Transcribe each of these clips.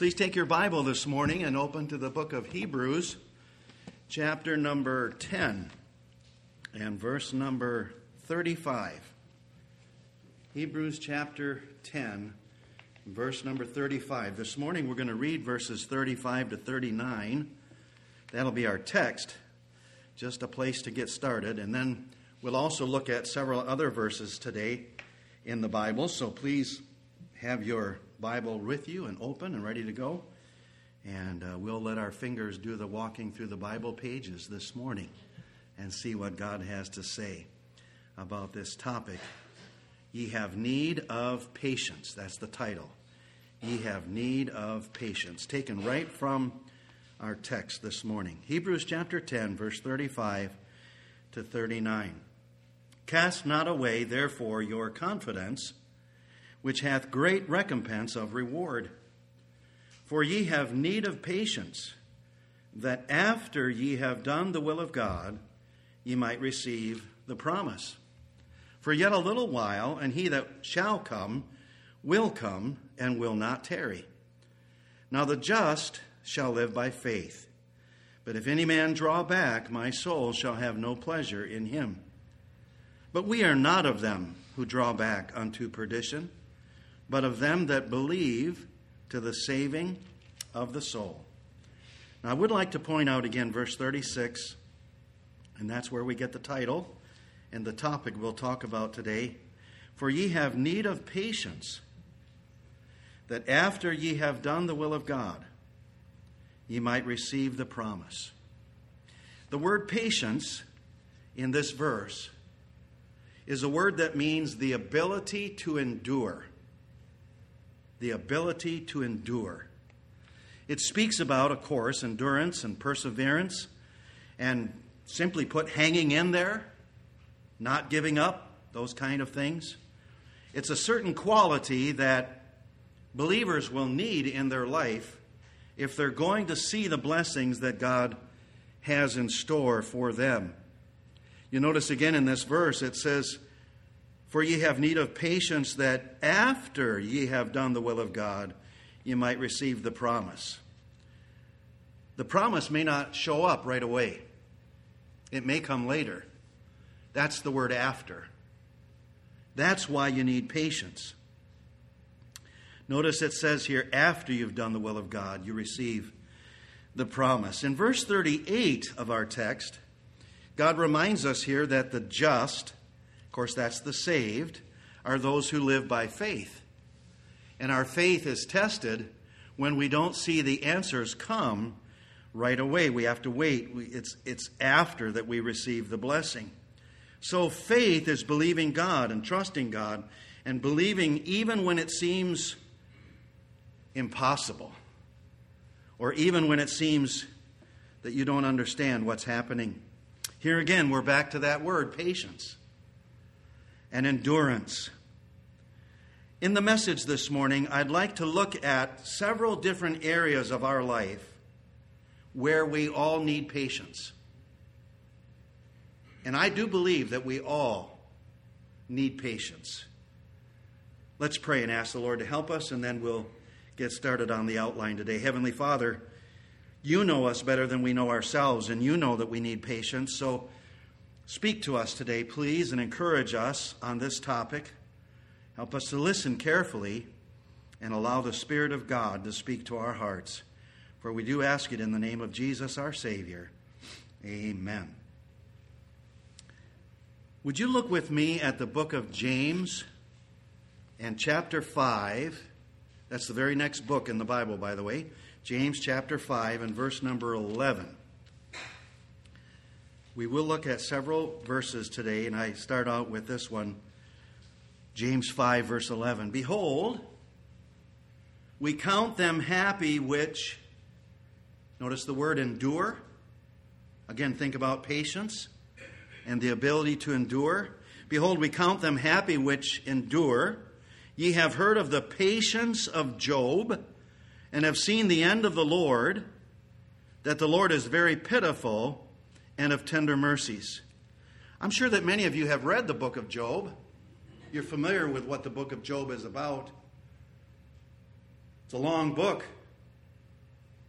Please take your Bible this morning and open to the book of Hebrews, chapter number 10 and verse number 35. Hebrews chapter 10, verse number 35. This morning we're going to read verses 35 to 39. That'll be our text, just a place to get started. And then we'll also look at several other verses today in the Bible. So please have your Bible with you and open and ready to go. And we'll let our fingers do the walking through the Bible pages this morning and see what God has to say about this topic. Ye have need of patience. That's the title. Ye have need of patience. Taken right from our text this morning. Hebrews chapter 10, verse 35 to 39. Cast not away, therefore, your confidence, which hath great recompense of reward. For ye have need of patience, that after ye have done the will of God, ye might receive the promise. For yet a little while, and he that shall come, and will not tarry. Now the just shall live by faith. But if any man draw back, my soul shall have no pleasure in him. But we are not of them who draw back unto perdition, but of them that believe to the saving of the soul. Now, I would like to point out again verse 36, and that's where we get the title and the topic we'll talk about today. For ye have need of patience, that after ye have done the will of God, ye might receive the promise. The word patience in this verse is a word that means the ability to endure. The ability to endure. It speaks about, of course, endurance and perseverance, and simply put, hanging in there, not giving up, those kind of things. It's a certain quality that believers will need in their life if they're going to see the blessings that God has in store for them. You notice again in this verse it says, for ye have need of patience, that after ye have done the will of God, ye might receive the promise. The promise may not show up right away. It may come later. That's the word after. That's why you need patience. Notice it says here, after you've done the will of God, you receive the promise. In verse 38 of our text, God reminds us here that the just, of course, that's the saved, are those who live by faith. And our faith is tested when we don't see the answers come right away. We have to wait. It's after that we receive the blessing. So faith is believing God and trusting God and believing even when it seems impossible, or even when it seems that you don't understand what's happening. Here again, we're back to that word, patience and endurance. In the message this morning, I'd like to look at several different areas of our life where we all need patience. And I do believe that we all need patience. Let's pray and ask the Lord to help us, and then we'll get started on the outline today. Heavenly Father, you know us better than we know ourselves, and you know that we need patience. So speak to us today, please, and encourage us on this topic. Help us to listen carefully and allow the Spirit of God to speak to our hearts. For we do ask it in the name of Jesus, our Savior. Amen. Would you look with me at the book of James and chapter 5? That's the very next book in the Bible, by the way. James chapter 5 and verse number 11. We will look at several verses today, and I start out with this one, James 5, verse 11. Behold, we count them happy which, notice the word endure. Again, think about patience and the ability to endure. Behold, we count them happy which endure. Ye have heard of the patience of Job, and have seen the end of the Lord, that the Lord is very pitiful and of tender mercies. I'm sure that many of you have read the book of Job. You're familiar with what the book of Job is about. It's a long book.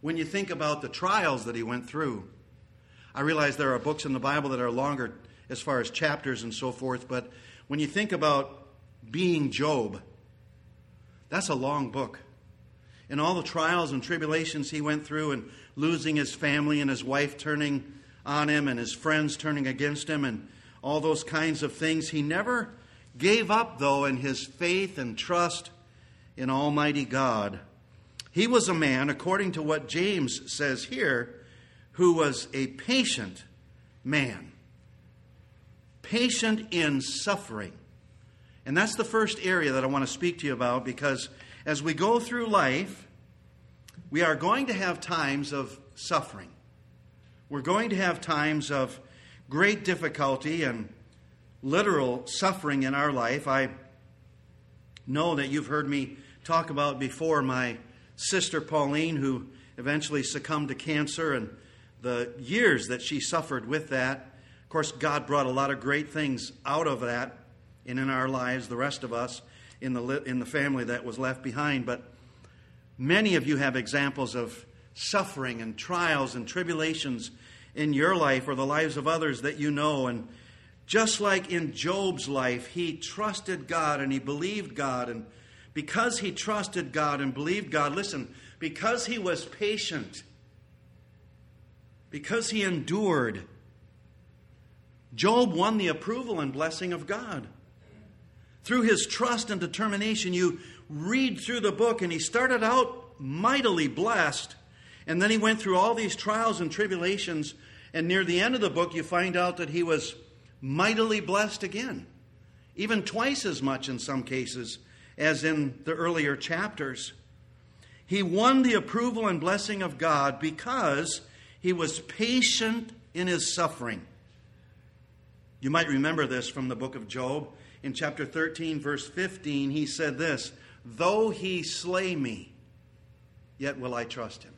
when you think about the trials that he went through. I realize there are books in the Bible that are longer as far as chapters and so forth, but when you think about being Job, that's a long book. And all the trials and tribulations he went through, and losing his family and his wife turning on him and his friends turning against him and all those kinds of things. He never gave up, though, in his faith and trust in Almighty God. He was a man, according to what James says here, who was a patient man. Patient in suffering. And that's the first area that I want to speak to you about, because as we go through life, we are going to have times of suffering. We're going to have times of great difficulty and literal suffering in our life. I know that you've heard me talk about before my sister Pauline, who eventually succumbed to cancer, and the years that she suffered with that. Of course, God brought a lot of great things out of that and in our lives, the rest of us in the family that was left behind. But many of you have examples of suffering and trials and tribulations in your life or the lives of others that you know. And just like in Job's life, he trusted God and he believed God. And because he trusted God and believed God, listen, because he was patient, because he endured, Job won the approval and blessing of God. Through his trust and determination, you read through the book, and he started out mightily blessed, and then he went through all these trials and tribulations, and near the end of the book, you find out that he was mightily blessed again, even twice as much in some cases as in the earlier chapters. He won the approval and blessing of God because he was patient in his suffering. You might remember this from the book of Job. In chapter 13, verse 15, he said this, "Though he slay me, yet will I trust him."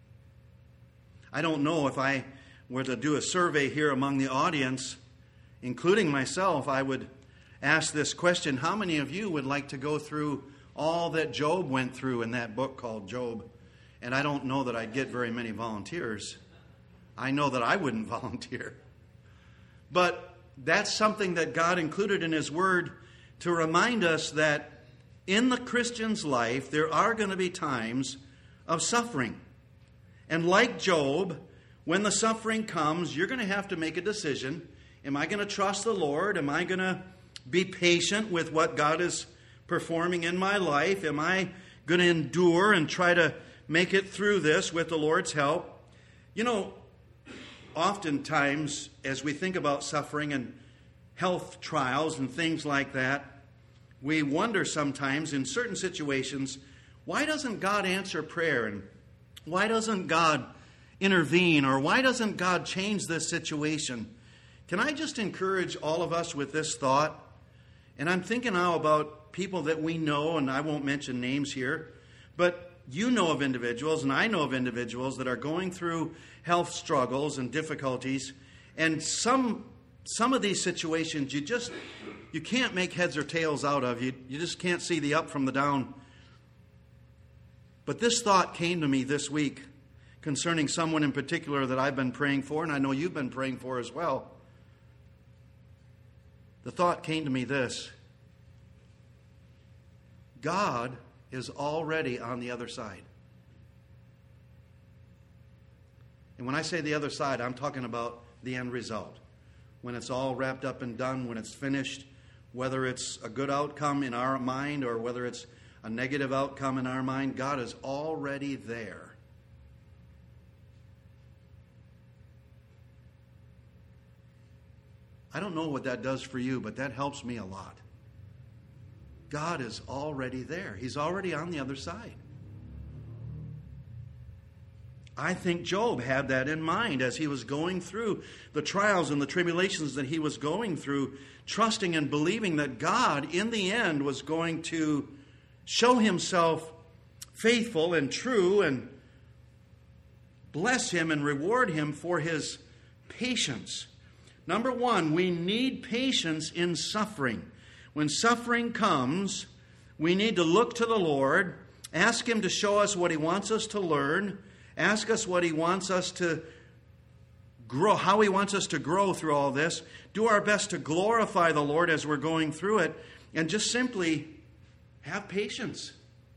I don't know, if I were to do a survey here among the audience, including myself, I would ask this question: how many of you would like to go through all that Job went through in that book called Job? And I don't know that I'd get very many volunteers. I know that I wouldn't volunteer. But that's something that God included in his word to remind us that in the Christian's life, there are going to be times of suffering. And like Job, when the suffering comes, you're going to have to make a decision. Am I going to trust the Lord? Am I going to be patient with what God is performing in my life? Am I going to endure and try to make it through this with the Lord's help? You know, oftentimes, as we think about suffering and health trials and things like that, we wonder sometimes in certain situations, why doesn't God answer prayer? And why doesn't God intervene? Or why doesn't God change this situation? Can I just encourage all of us with this thought? And I'm thinking now about people that we know, and I won't mention names here, but you know of individuals, and I know of individuals that are going through health struggles and difficulties, and some of these situations you can't make heads or tails out of. You just can't see the up from the down. But this thought came to me this week concerning someone in particular that I've been praying for, and I know you've been praying for as well. The thought came to me this: God is already on the other side. And when I say the other side, I'm talking about the end result. When it's all wrapped up and done, when it's finished, whether it's a good outcome in our mind or whether it's a negative outcome in our mind, God is already there. I don't know what that does for you, but that helps me a lot. God is already there. He's already on the other side. I think Job had that in mind as he was going through the trials and the tribulations that he was going through, trusting and believing that God, in the end, was going to show himself faithful and true and bless him and reward him for his patience. Number one, we need patience in suffering. When suffering comes, we need to look to the Lord, ask him to show us what he wants us to learn, ask us what He wants us to grow, how He wants us to grow through all this, do our best to glorify the Lord as we're going through it, and just simply have patience.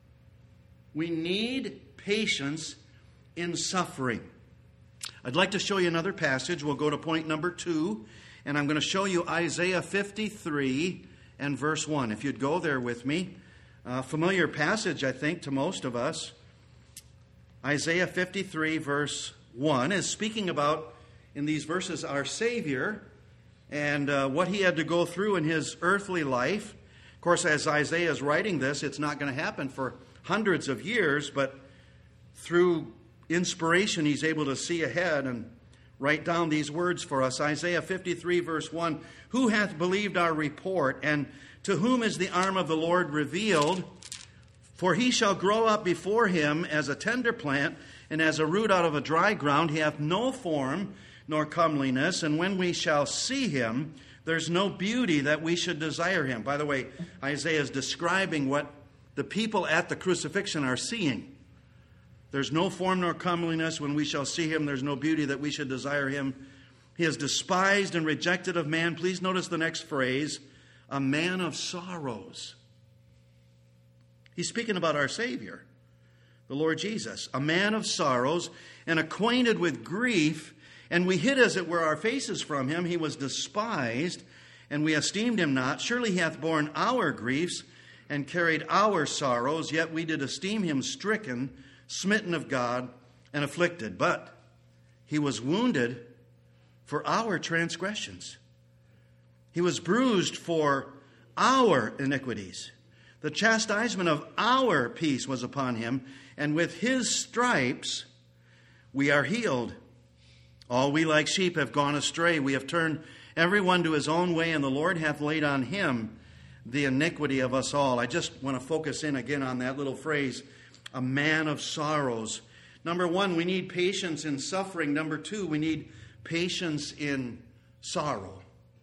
We need patience in suffering. I'd like to show you another passage. We'll go to point number 2, and I'm going to show you Isaiah 53 and verse 1. If you'd go there with me. Familiar passage, I think, to most of us. Isaiah 53 verse 1 is speaking about, in these verses, our Savior and what He had to go through in His earthly life. Of course, as Isaiah is writing this, it's not going to happen for hundreds of years, but through inspiration, he's able to see ahead and write down these words for us. Isaiah 53 verse 1, "Who hath believed our report, and to whom is the arm of the Lord revealed? For he shall grow up before him as a tender plant, and as a root out of a dry ground. He hath no form nor comeliness, and when we shall see him, there's no beauty that we should desire him." By the way, Isaiah is describing what the people at the crucifixion are seeing. There's no form nor comeliness. When we shall see him, there's no beauty that we should desire him. He is despised and rejected of man. Please notice the next phrase, a man of sorrows. He's speaking about our Savior, the Lord Jesus. A man of sorrows and acquainted with grief, and we hid, as it were, our faces from him. He was despised, and we esteemed him not. Surely he hath borne our griefs and carried our sorrows, yet we did esteem him stricken, smitten of God, and afflicted. But he was wounded for our transgressions. He was bruised for our iniquities. The chastisement of our peace was upon him, and with his stripes we are healed. All we like sheep have gone astray. We have turned every one to his own way, and the Lord hath laid on him the iniquity of us all. I just want to focus in again on that little phrase, a man of sorrows. Number one, we need patience in suffering. Number two, we need patience in sorrow.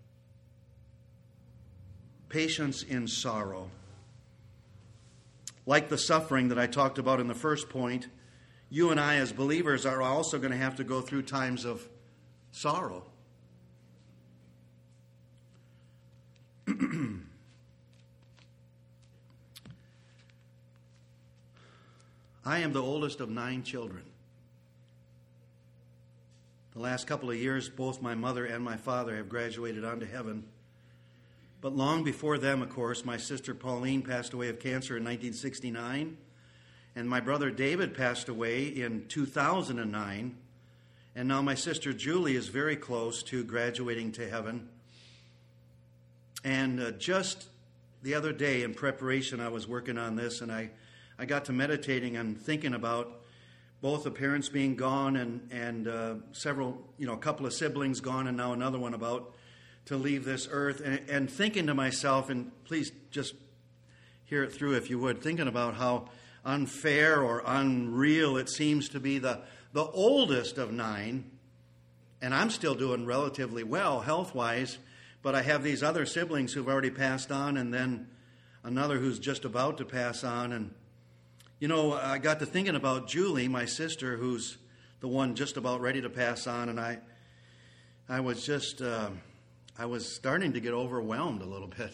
Patience in sorrow. Like the suffering that I talked about in the first point, you and I as believers are also going to have to go through times of sorrow. I am the oldest of 9 children. The last couple of years, both my mother and my father have graduated on to heaven. But long before them, of course, my sister Pauline passed away of cancer in 1969, and my brother David passed away in 2009, and now my sister Julie is very close to graduating to heaven. And just the other day in preparation, I was working on this, and I got to meditating and thinking about both the parents being gone and several, a couple of siblings gone, and now another one about to leave this earth, and thinking to myself, and please just hear it through if you would, thinking about how unfair or unreal it seems to be the oldest of 9, and I'm still doing relatively well health-wise, but I have these other siblings who've already passed on, and then another who's just about to pass on. And I got to thinking about Julie, my sister, who's the one just about ready to pass on, and I was just I was starting to get overwhelmed a little bit.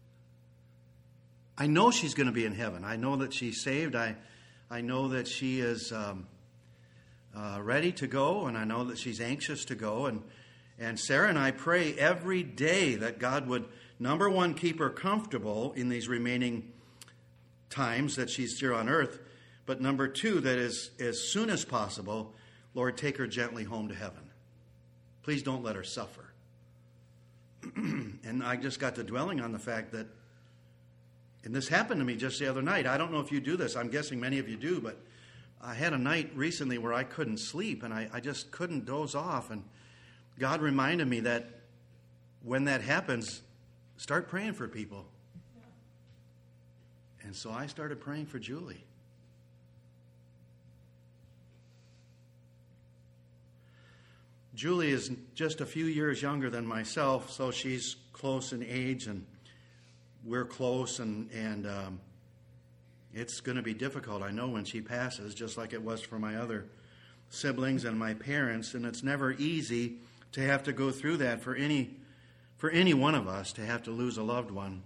I know she's going to be in heaven. I know that she's saved. I know that she is ready to go, and I know that she's anxious to go. And Sarah and I pray every day that God would, number one, keep her comfortable in these remaining times that she's here on earth, but number two, that as soon as possible, Lord, take her gently home to heaven. Please don't let her suffer. And I just got to dwelling on the fact that, and this happened to me just the other night. I don't know if you do this. I'm guessing many of you do, but I had a night recently where I couldn't sleep, and I just couldn't doze off. And God reminded me that when that happens, start praying for people. And so I started praying for Julie. Julie is just a few years younger than myself, so she's close in age, and we're close, and it's going to be difficult, I know, when she passes, just like it was for my other siblings and my parents, and it's never easy to have to go through that for any one of us, to have to lose a loved one.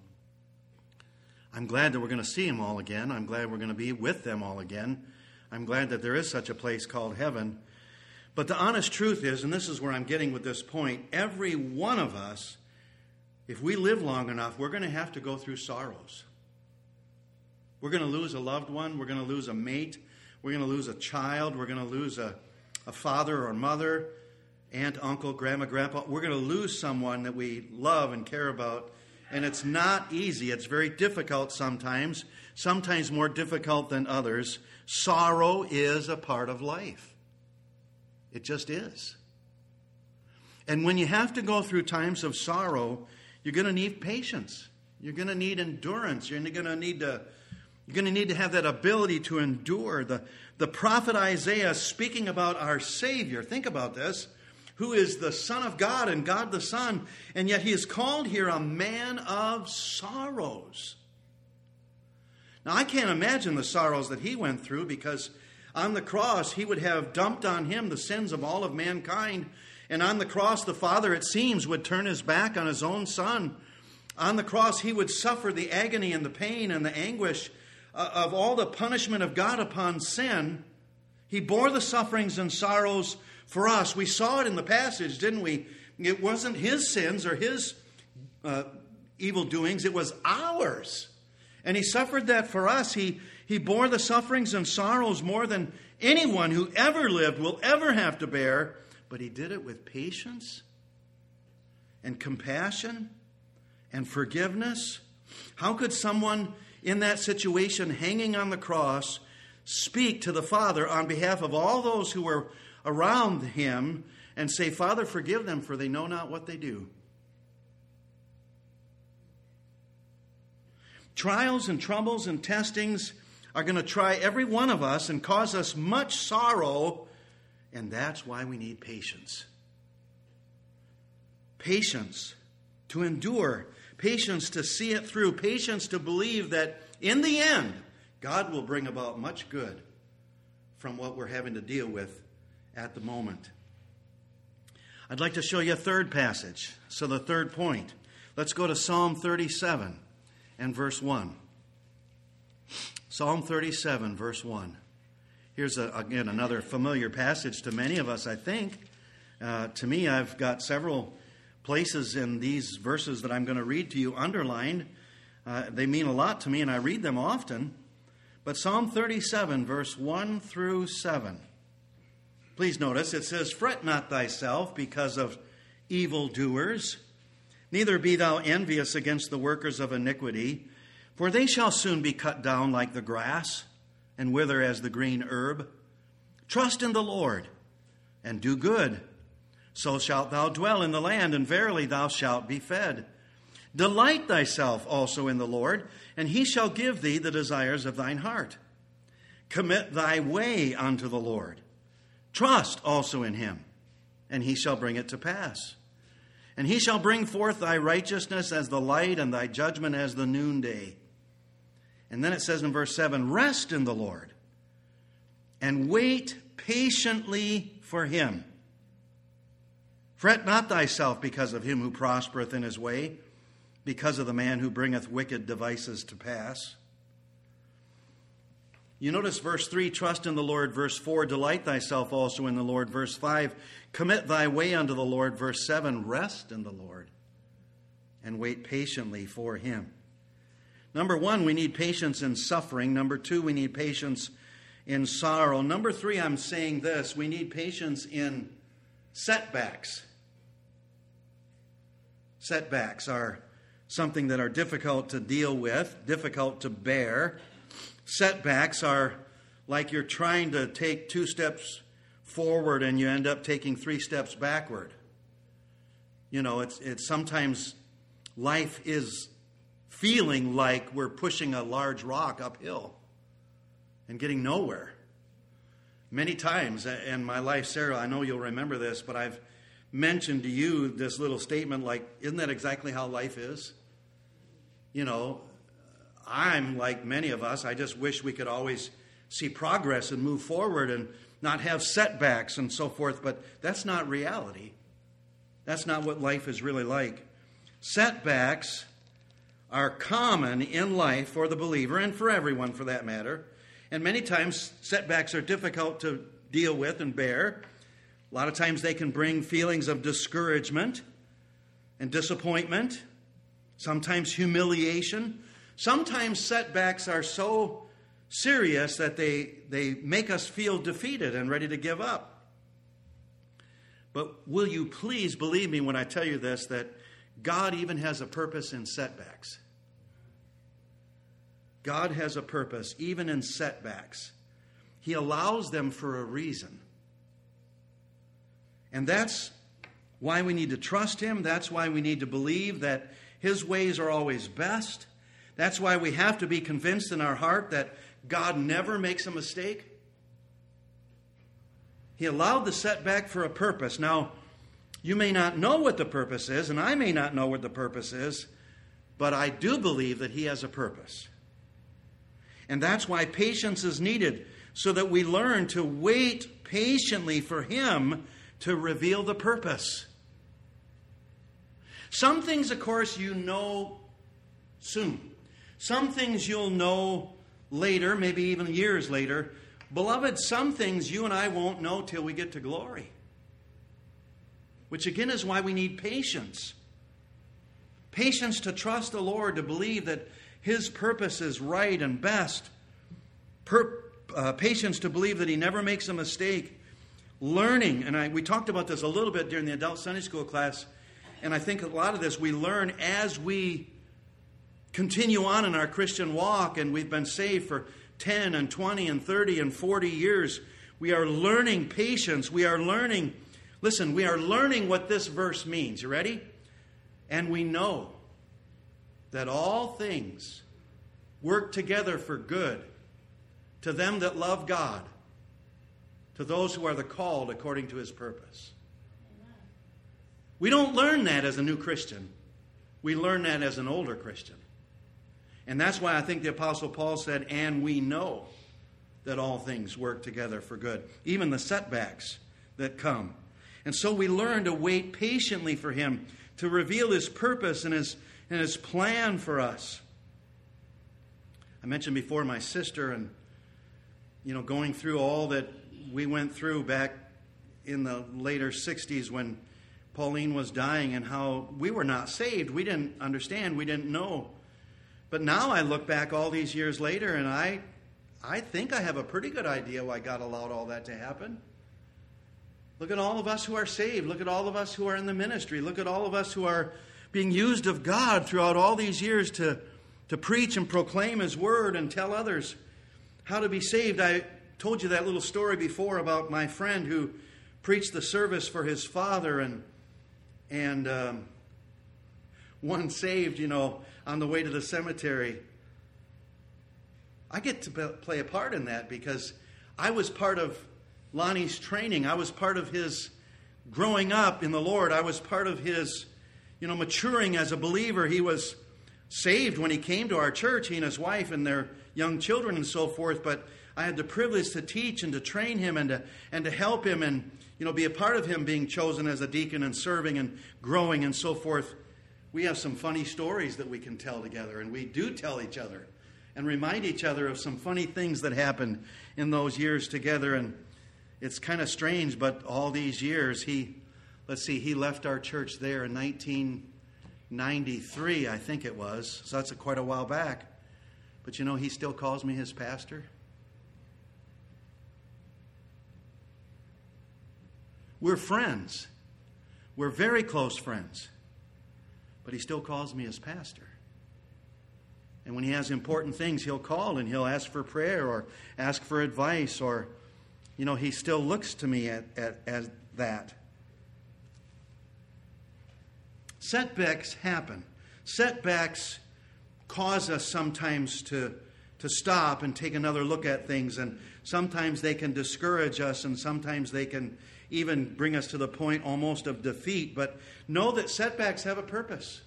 I'm glad that we're going to see them all again. I'm glad we're going to be with them all again. I'm glad that there is such a place called heaven. But the honest truth is, and this is where I'm getting with this point, every one of us, if we live long enough, we're going to have to go through sorrows. We're going to lose a loved one. We're going to lose a mate. We're going to lose a child. We're going to lose a father or mother, aunt, uncle, grandma, grandpa. We're going to lose someone that we love and care about. And it's not easy. It's very difficult sometimes more difficult than others. Sorrow is a part of life. It just is. And when you have to go through times of sorrow, you're going to need patience. You're going to need endurance. You're going to need to have that ability to endure. The prophet Isaiah, speaking about our Savior, think about this, who is the Son of God and God the Son, and yet he is called here a man of sorrows. Now, I can't imagine the sorrows that he went through, because on the cross, he would have dumped on him the sins of all of mankind. And on the cross, the Father, it seems, would turn his back on his own Son. On the cross, he would suffer the agony and the pain and the anguish of all the punishment of God upon sin. He bore the sufferings and sorrows for us. We saw it in the passage, didn't we? It wasn't his sins or his evil doings. It was ours. And he suffered that for us. He bore the sufferings and sorrows more than anyone who ever lived will ever have to bear. But he did it with patience and compassion and forgiveness. How could someone in that situation, hanging on the cross, speak to the Father on behalf of all those who were around him and say, "Father, forgive them, for they know not what they do"? Trials and troubles and testings are going to try every one of us and cause us much sorrow, and that's why we need patience. Patience to endure, patience to see it through, patience to believe that in the end, God will bring about much good from what we're having to deal with at the moment. I'd like to show you a third passage. So the third point. Let's go to Psalm 37 and verse 1. Psalm 37, verse 1. Here's, again, another familiar passage to many of us, I think. To me, I've got several places in these verses that I'm going to read to you underlined. They mean a lot to me, and I read them often. But Psalm 37, verse 1 through 7. Please notice, it says, "Fret not thyself because of evildoers, neither be thou envious against the workers of iniquity, for they shall soon be cut down like the grass, and wither as the green herb. Trust in the Lord, and do good. So shalt thou dwell in the land, and verily thou shalt be fed. Delight thyself also in the Lord, and he shall give thee the desires of thine heart. Commit thy way unto the Lord. Trust also in him, and he shall bring it to pass. And he shall bring forth thy righteousness as the light, and thy judgment as the noonday." And then it says in verse 7, "Rest in the Lord, and wait patiently for him. Fret not thyself because of him who prospereth in his way, because of the man who bringeth wicked devices to pass." You notice verse 3, "Trust in the Lord." Verse 4, "Delight thyself also in the Lord." Verse 5, "Commit thy way unto the Lord." Verse 7, "Rest in the Lord, and wait patiently for him." Number one, we need patience in suffering. Number two, we need patience in sorrow. Number three, I'm saying this, we need patience in setbacks. Setbacks are something that are difficult to deal with, difficult to bear. Setbacks are like you're trying to take 2 steps forward and you end up taking 3 steps backward. You know, it's sometimes life is feeling like we're pushing a large rock uphill and getting nowhere. Many times in my life, Sarah, I know you'll remember this, but I've mentioned to you this little statement like, isn't that exactly how life is? You know, I'm like many of us, I just wish we could always see progress and move forward. And not have setbacks and so forth, but that's not reality. That's not what life is really like. Setbacks are common in life for the believer and for everyone for that matter. And many times setbacks are difficult to deal with and bear. A lot of times they can bring feelings of discouragement and disappointment, sometimes humiliation. Sometimes setbacks are so serious that they make us feel defeated and ready to give up. But will you please believe me when I tell you this, that God even has a purpose in setbacks. God has a purpose even in setbacks. He allows them for a reason. And that's why we need to trust Him. That's why we need to believe that His ways are always best. That's why we have to be convinced in our heart that God never makes a mistake. He allowed the setback for a purpose. Now, you may not know what the purpose is, and I may not know what the purpose is, but I do believe that He has a purpose. And that's why patience is needed, so that we learn to wait patiently for Him to reveal the purpose. Some things, of course, you know soon. Some things you'll know later, maybe even years later. Beloved, some things you and I won't know till we get to glory. Which again is why we need patience. Patience to trust the Lord, to believe that His purpose is right and best. Patience to believe that He never makes a mistake. Learning, and we talked about this a little bit during the adult Sunday school class, and I think a lot of this we learn as we continue on in our Christian walk, and we've been saved for 10 and 20 and 30 and 40 years. We are learning patience. We are learning, listen, we are learning what this verse means. You ready? And we know that all things work together for good to them that love God, to those who are the called according to His purpose. We don't learn that as a new Christian. We learn that as an older Christian. And that's why I think the Apostle Paul said, and we know that all things work together for good, even the setbacks that come. And so we learn to wait patiently for Him to reveal His purpose and His plan for us. I mentioned before my sister and, going through all that we went through back in the later 60s when Pauline was dying, and how we were not saved. We didn't understand. We didn't know. But now I look back all these years later, and I think I have a pretty good idea why God allowed all that to happen. Look at all of us who are saved. Look at all of us who are in the ministry. Look at all of us who are being used of God throughout all these years to preach and proclaim His word and tell others how to be saved. I told you that little story before about my friend who preached the service for his father, and one saved, on the way to the cemetery. I get to play a part in that because I was part of Lonnie's training. I was part of his growing up in the Lord. I was part of his, maturing as a believer. He was saved when he came to our church, he and his wife and their young children and so forth. But I had the privilege to teach and to train him and to help him and, be a part of him being chosen as a deacon and serving and growing and so forth. We have some funny stories that we can tell together, and we do tell each other and remind each other of some funny things that happened in those years together. And it's kind of strange, but all these years, he left our church there in 1993, I think it was. So that's quite a while back. But he still calls me his pastor. We're friends. We're very close friends. But he still calls me his pastor. And when he has important things, he'll call and he'll ask for prayer or ask for advice, or, he still looks to me as that. Setbacks happen. Setbacks cause us sometimes to stop and take another look at things, and sometimes they can discourage us, and sometimes they can even bring us to the point almost of defeat. But know that setbacks have a purpose.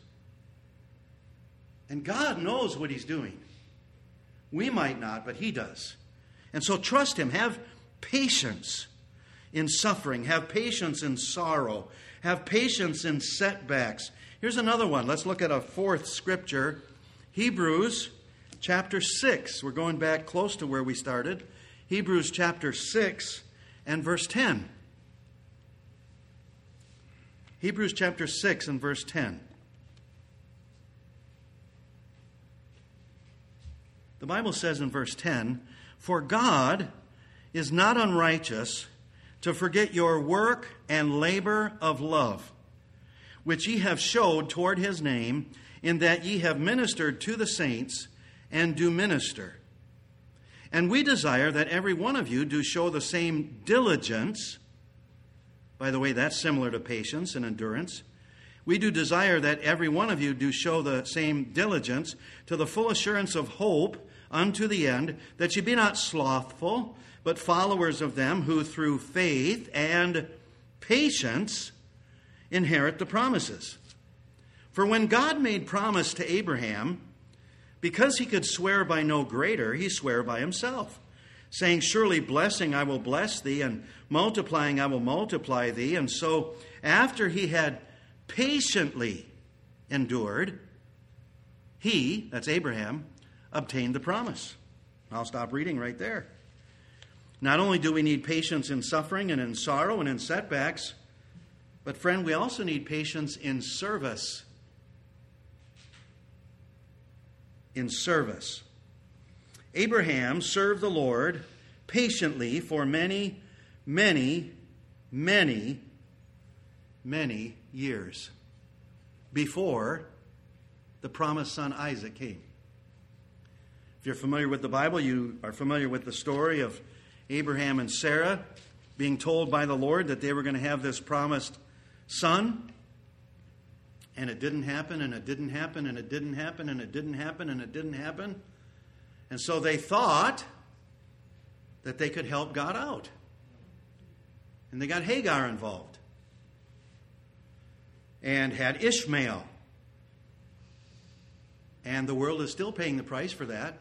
And God knows what He's doing. We might not, but He does. And so trust Him. Have patience in suffering. Have patience in sorrow. Have patience in setbacks. Here's another one. Let's look at a fourth scripture. Hebrews chapter 6. We're going back close to where we started. Hebrews chapter 6 and verse 10. Hebrews chapter 6 and verse 10. The Bible says in verse 10, "For God is not unrighteous to forget your work and labor of love, which ye have showed toward his name, in that ye have ministered to the saints and do minister. And we desire that every one of you do show the same diligence." By the way, that's similar to patience and endurance. We do desire that every one of you do show the same diligence to the full assurance of hope unto the end, that ye be not slothful, but followers of them who through faith and patience inherit the promises. For when God made promise to Abraham, because he could swear by no greater, he sware by himself, saying, "Surely blessing I will bless thee, and multiplying I will multiply thee." And so after he had patiently endured, he, that's Abraham, obtained the promise. I'll stop reading right there. Not only do we need patience in suffering and in sorrow and in setbacks, but friend, we also need patience in service. In service. Abraham served the Lord patiently for many, many, many, many years before the promised son Isaac came. If you're familiar with the Bible, you are familiar with the story of Abraham and Sarah being told by the Lord that they were going to have this promised son. And it didn't happen, and it didn't happen, and it didn't happen, and it didn't happen, and it didn't happen. And so they thought that they could help God out. And they got Hagar involved. And had Ishmael. And the world is still paying the price for that.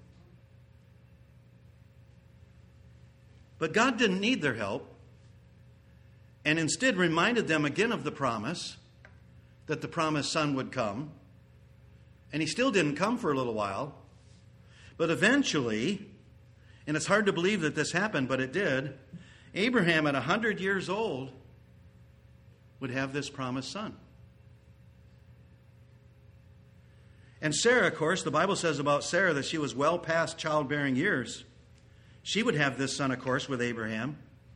But God didn't need their help, and instead reminded them again of the promise that the promised son would come. And he still didn't come for a little while. But eventually, and it's hard to believe that this happened, but it did, Abraham at 100 years old would have this promised son. And Sarah, of course, the Bible says about Sarah that she was well past childbearing years. She would have this son, of course, with Abraham.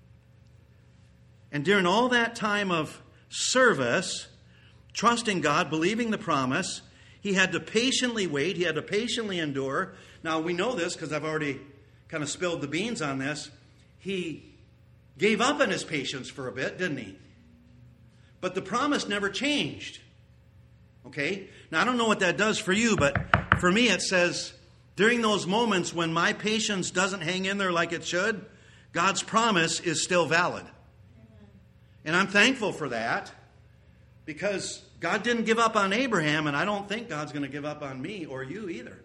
And during all that time of service, trusting God, believing the promise, he had to patiently wait. He had to patiently endure. Now, we know this because I've already kind of spilled the beans on this. He gave up on his patience for a bit, didn't he? But the promise never changed. Okay? Now, I don't know what that does for you, but for me it says, during those moments when my patience doesn't hang in there like it should, God's promise is still valid. And I'm thankful for that, because God didn't give up on Abraham, and I don't think God's going to give up on me or you either.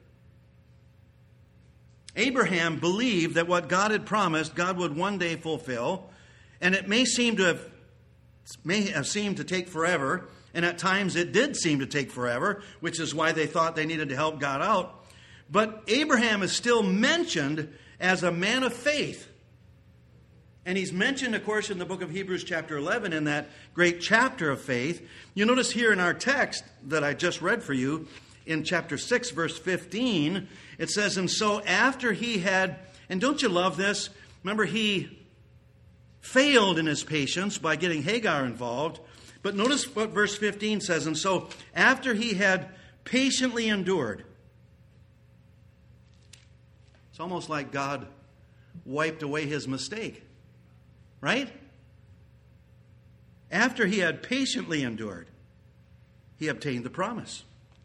Abraham believed that what God had promised, God would one day fulfill, and it may have seemed to take forever, and at times it did seem to take forever, which is why they thought they needed to help God out. But Abraham is still mentioned as a man of faith. And he's mentioned, of course, in the book of Hebrews chapter 11, in that great chapter of faith. You notice here in our text that I just read for you, in chapter 6, verse 15, it says, "And so after he had," and don't you love this? Remember, he failed in his patience by getting Hagar involved. But notice what verse 15 says, "And so after he had patiently endured." It's almost like God wiped away his mistake. Right? After he had patiently endured, he obtained the promise.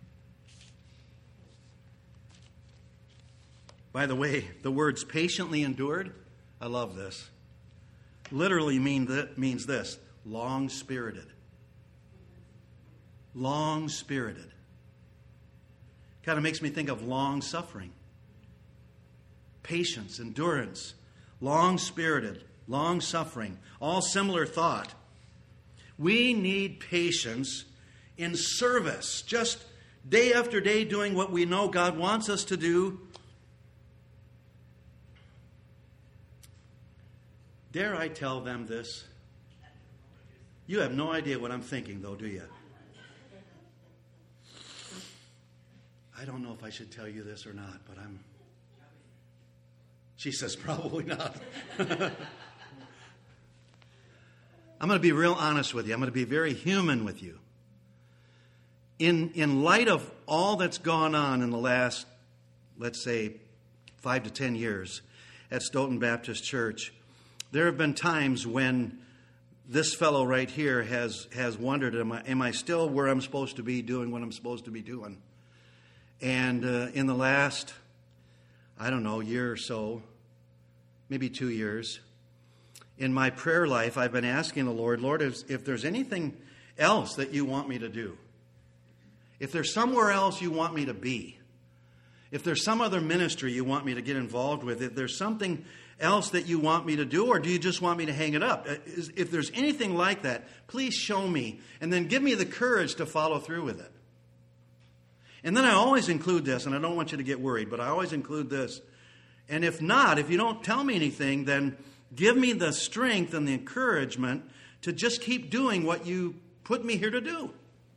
By the way, the words patiently endured, I love this, literally means this: long-spirited. Long-spirited. Kind of makes me think of long suffering. Patience, endurance, long-spirited, long-suffering, all similar thought. We need patience in service, just day after day doing what we know God wants us to do. Dare I tell them this? You have no idea what I'm thinking, though, do you? I don't know if I should tell you this or not, but She says, probably not. I'm going to be real honest with you. I'm going to be very human with you. In light of all that's gone on in the last, let's say, 5 to 10 years at Stoughton Baptist Church, there have been times when this fellow right here has wondered, am I still where I'm supposed to be doing what I'm supposed to be doing? And in the last, year or so, maybe 2 years, in my prayer life, I've been asking the Lord, if there's anything else that you want me to do, if there's somewhere else you want me to be, if there's some other ministry you want me to get involved with, if there's something else that you want me to do, or do you just want me to hang it up? If there's anything like that, please show me, and then give me the courage to follow through with it. And then I always include this, and I don't want you to get worried, but I always include this. And if not, if you don't tell me anything, then give me the strength and the encouragement to just keep doing what you put me here to do.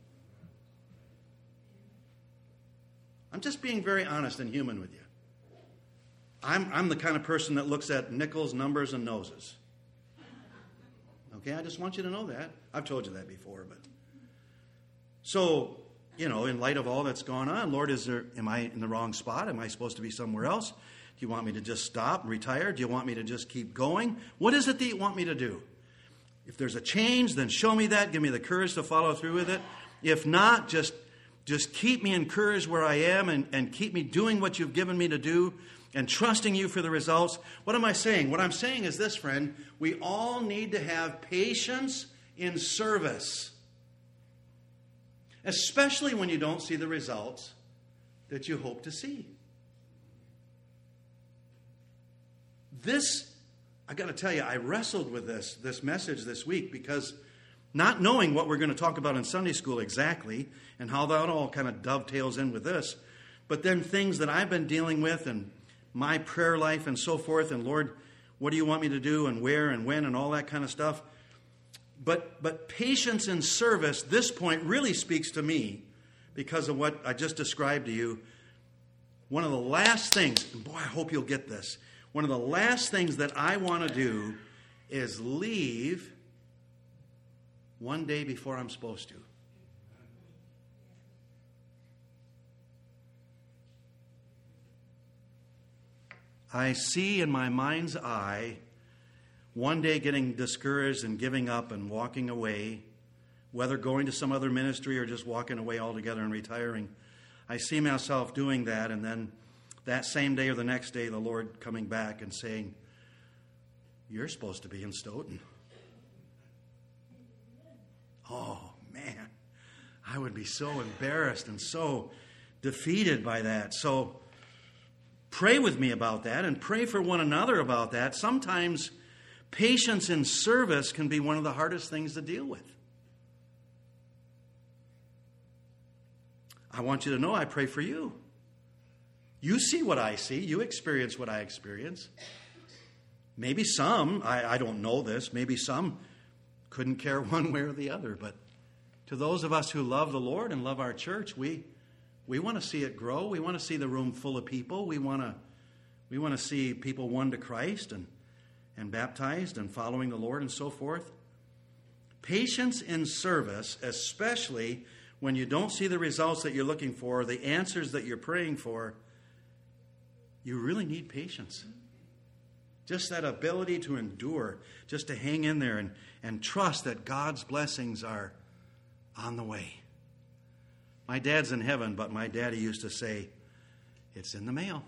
I'm just being very honest and human with you. I'm the kind of person that looks at nickels, numbers, and noses. Okay, I just want you to know that. I've told you that before, but so, in light of all that's gone on, Lord, am I in the wrong spot? Am I supposed to be somewhere else? Do you want me to just stop and retire? Do you want me to just keep going? What is it that you want me to do? If there's a change, then show me that. Give me the courage to follow through with it. If not, just keep me encouraged where I am and keep me doing what you've given me to do and trusting you for the results. What am I saying? What I'm saying is this, friend. We all need to have patience in service, especially when you don't see the results that you hope to see. This, I got to tell you, I wrestled with this message this week because not knowing what we're going to talk about in Sunday school exactly and how that all kind of dovetails in with this, but then things that I've been dealing with and my prayer life and so forth, and Lord, what do you want me to do and where and when and all that kind of stuff. But patience in service, this point really speaks to me because of what I just described to you. One of the last things, and boy, I hope you'll get this, one of the last things that I want to do is leave one day before I'm supposed to. I see in my mind's eye one day getting discouraged and giving up and walking away, whether going to some other ministry or just walking away altogether and retiring. I see myself doing that, and then that same day or the next day, the Lord coming back and saying, you're supposed to be in Stoughton. Oh, man. I would be so embarrassed and so defeated by that. So pray with me about that and pray for one another about that. Sometimes patience in service can be one of the hardest things to deal with. I want you to know I pray for you. You see what I see. You experience what I experience. Maybe some, I don't know this, maybe some couldn't care one way or the other. But to those of us who love the Lord and love our church, we want to see it grow. We want to see the room full of people. We want to see people won to Christ and baptized and following the Lord and so forth. Patience in service, especially when you don't see the results that you're looking for, the answers that you're praying for, you really need patience. Just that ability to endure, just to hang in there and trust that God's blessings are on the way. My dad's in heaven, but my daddy used to say, it's in the mail.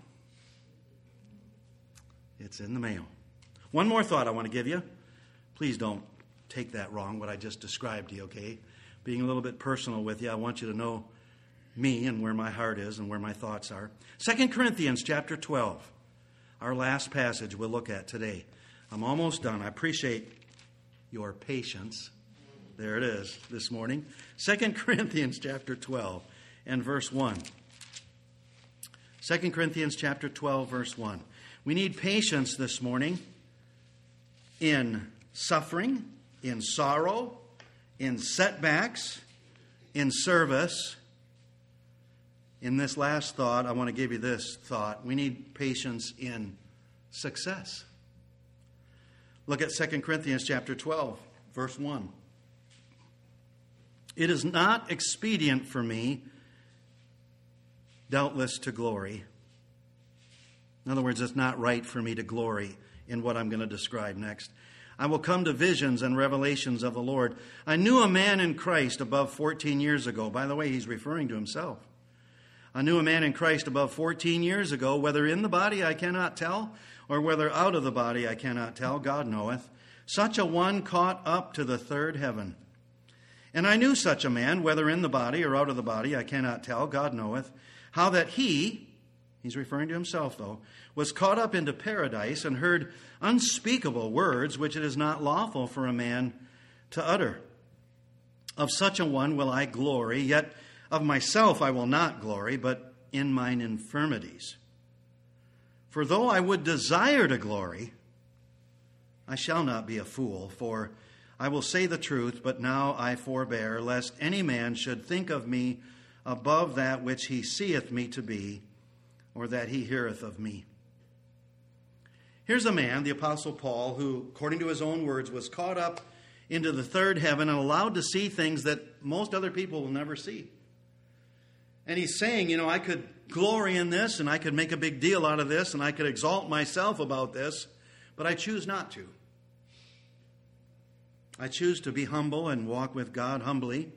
It's in the mail. One more thought I want to give you. Please don't take that wrong, what I just described to you, okay? Being a little bit personal with you, I want you to know me and where my heart is and where my thoughts are. 2 Corinthians chapter 12. our last passage we'll look at today. I'm almost done. I appreciate your patience. There it is this morning. 2 Corinthians chapter 12 and verse 1. 2 Corinthians chapter 12, verse 1. We need patience this morning in suffering, in sorrow, in setbacks, in service. In this last thought, I want to give you this thought. We need patience in success. Look at 2 Corinthians chapter 12, verse 1. It is not expedient for me, doubtless, to glory. In other words, it's not right for me to glory in what I'm going to describe next. I will come to visions and revelations of the Lord. I knew a man in Christ above 14 years ago. By the way, he's referring to himself. I knew a man in Christ above 14 years ago, whether in the body I cannot tell, or whether out of the body I cannot tell, God knoweth. Such a one caught up to the third heaven. And I knew such a man, whether in the body or out of the body, I cannot tell, God knoweth, how that he's referring to himself though, was caught up into paradise and heard unspeakable words which it is not lawful for a man to utter. Of such a one will I glory, yet of myself I will not glory, but in mine infirmities. For though I would desire to glory, I shall not be a fool, for I will say the truth, but now I forbear, lest any man should think of me above that which he seeth me to be, or that he heareth of me. Here's a man, the Apostle Paul, who, according to his own words, was caught up into the third heaven and allowed to see things that most other people will never see. And he's saying, I could glory in this, and I could make a big deal out of this, and I could exalt myself about this, but I choose not to. I choose to be humble and walk with God humbly.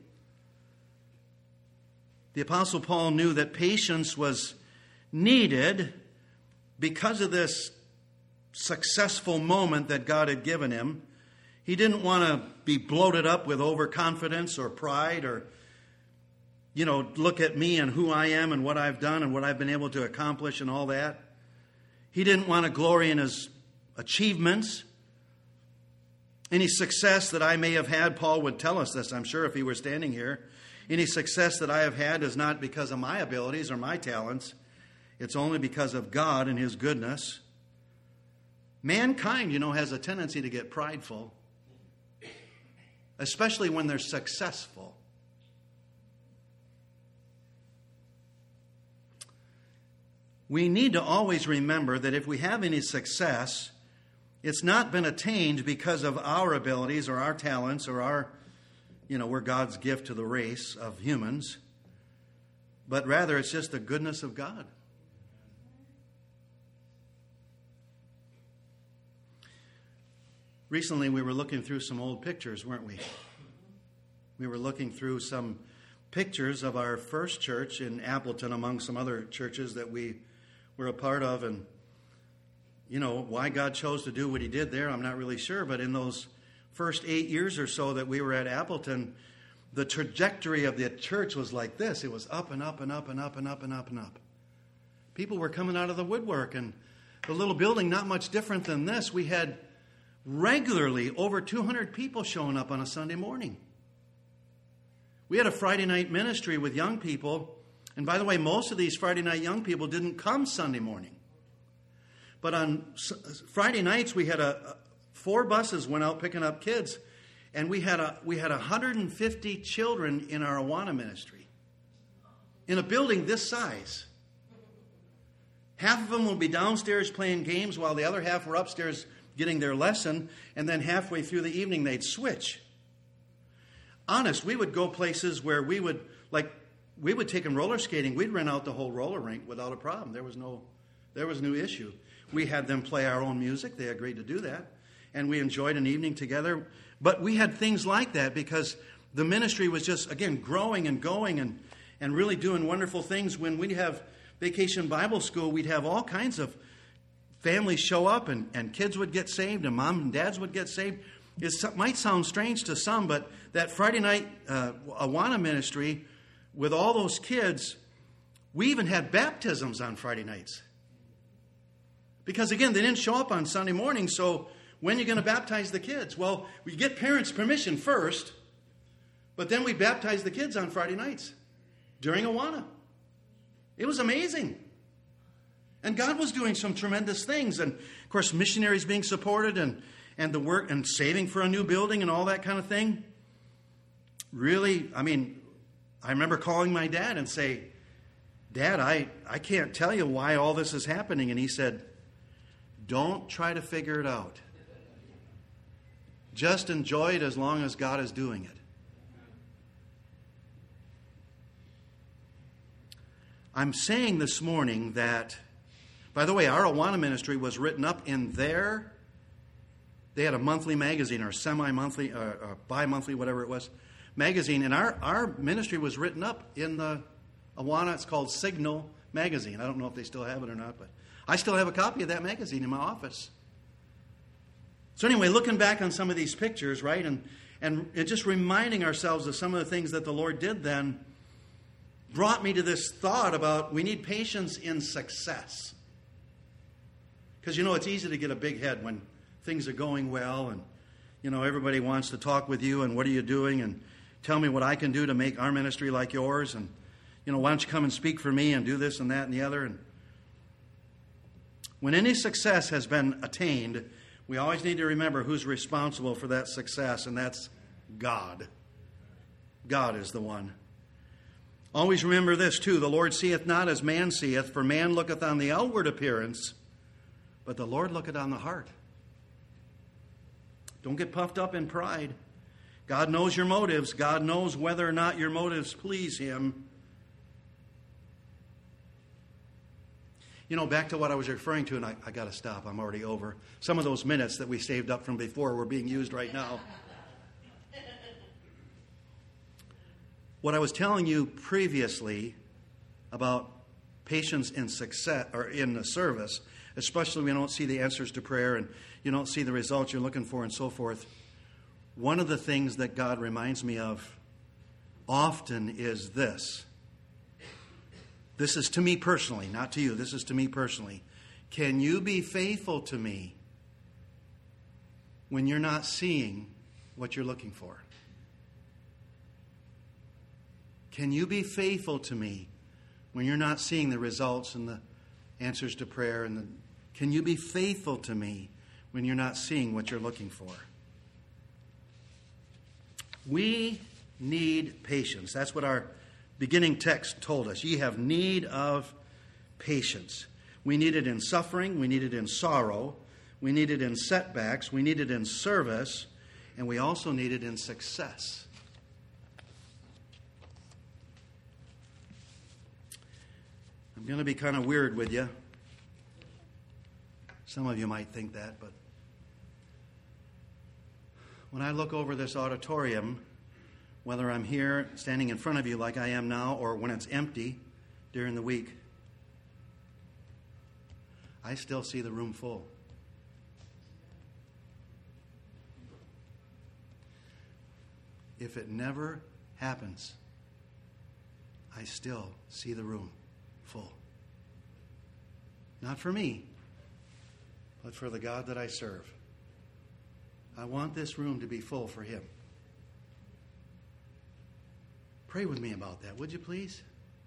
The Apostle Paul knew that patience was needed because of this successful moment that God had given him. He didn't want to be bloated up with overconfidence or pride or, look at me and who I am and what I've done and what I've been able to accomplish and all that. He didn't want to glory in his achievements. Any success that I may have had, Paul would tell us this, I'm sure, if he were standing here. Any success that I have had is not because of my abilities or my talents. It's only because of God and His goodness. Mankind, has a tendency to get prideful, especially when they're successful. We need to always remember that if we have any success, it's not been attained because of our abilities or our talents or our, we're God's gift to the race of humans, but rather it's just the goodness of God. Recently we were looking through some old pictures, weren't we? We were looking through some pictures of our first church in Appleton among some other churches that we were a part of, and why God chose to do what He did there, I'm not really sure. But in those first 8 years or so that we were at Appleton, the trajectory of the church was like this. It was up and up and up and up and up and up and up. People were coming out of the woodwork, and the little building, not much different than this. We had regularly over 200 people showing up on a Sunday morning. We had a Friday night ministry with young people. And by the way, most of these Friday night young people didn't come Sunday morning. But on Friday nights, we had 4 buses went out picking up kids, and we had 150 children in our Awana ministry in a building this size. Half of them will be downstairs playing games while the other half were upstairs getting their lesson, and then halfway through the evening they'd switch. Honest, we would go places where we would take them roller skating. We'd rent out the whole roller rink without a problem. There was no issue. We had them play our own music. They agreed to do that. And we enjoyed an evening together. But we had things like that because the ministry was just, again, growing and going and really doing wonderful things. When we'd have Vacation Bible School, we'd have all kinds of families show up and kids would get saved and mom and dads would get saved. It might sound strange to some, but that Friday night Awana ministry with all those kids, we even had baptisms on Friday nights. Because again, they didn't show up on Sunday morning, so when are you going to baptize the kids? Well, we get parents' permission first, but then we baptize the kids on Friday nights during Awana. It was amazing. And God was doing some tremendous things. And, of course, missionaries being supported and the work and saving for a new building and all that kind of thing. Really, I remember calling my dad and say, Dad, I can't tell you why all this is happening. And he said, don't try to figure it out. Just enjoy it as long as God is doing it. I'm saying this morning that, by the way, our Awana ministry was written up in they had a monthly magazine or semi-monthly or bi-monthly, whatever it was, magazine. And our ministry was written up in the Awana. It's called Signal Magazine. I don't know if they still have it or not, but I still have a copy of that magazine in my office. So anyway, looking back on some of these pictures, right, and just reminding ourselves of some of the things that the Lord did then brought me to this thought about we need patience in success. Because, it's easy to get a big head when things are going well and, everybody wants to talk with you and what are you doing and tell me what I can do to make our ministry like yours and, why don't you come and speak for me and do this and that and the other. And when any success has been attained, we always need to remember who's responsible for that success, and that's God. God is the one. Always remember this, too. The Lord seeth not as man seeth, for man looketh on the outward appearance, but the Lord looketh on the heart. Don't get puffed up in pride. God knows your motives. God knows whether or not your motives please Him. Back to what I was referring to, and I got to stop. I'm already over. Some of those minutes that we saved up from before were being used right now. What I was telling you previously about patience in success or in the service, especially when you don't see the answers to prayer and you don't see the results you're looking for and so forth. One of the things that God reminds me of often is this. This is to me personally, not to you. This is to me personally. Can you be faithful to me when you're not seeing what you're looking for? Can you be faithful to me when you're not seeing the results and the answers to prayer? Can you be faithful to me when you're not seeing what you're looking for? We need patience. That's what our beginning text told us. Ye have need of patience. We need it in suffering. We need it in sorrow. We need it in setbacks. We need it in service. And we also need it in success. I'm going to be kind of weird with you. Some of you might think that, but when I look over this auditorium, whether I'm here standing in front of you like I am now or when it's empty during the week, I still see the room full. If it never happens, I still see the room full. Not for me, but for the God that I serve. I want this room to be full for Him. Pray with me about that, would you please?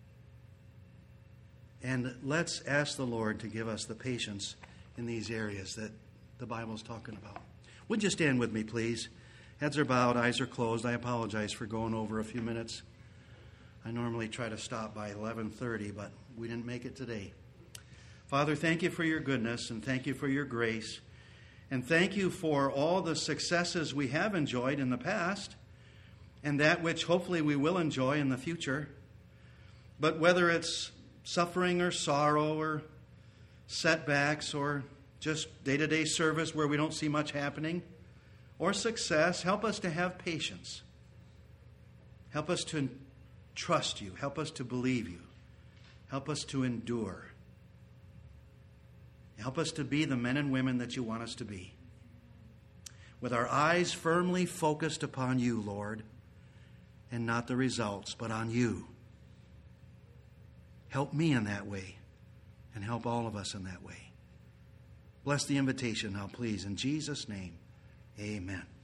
And let's ask the Lord to give us the patience in these areas that the Bible's talking about. Would you stand with me, please? Heads are bowed, eyes are closed. I apologize for going over a few minutes. I normally try to stop by 11:30, but we didn't make it today. Father, thank you for your goodness, and thank you for your grace. And thank you for all the successes we have enjoyed in the past, and that which hopefully we will enjoy in the future. But whether it's suffering or sorrow or setbacks or just day-to-day service where we don't see much happening, or success, help us to have patience. Help us to trust you. Help us to believe you. Help us to endure. Help us to be the men and women that you want us to be. With our eyes firmly focused upon you, Lord, and not the results, but on you. Help me in that way, and help all of us in that way. Bless the invitation now, please. In Jesus' name, amen.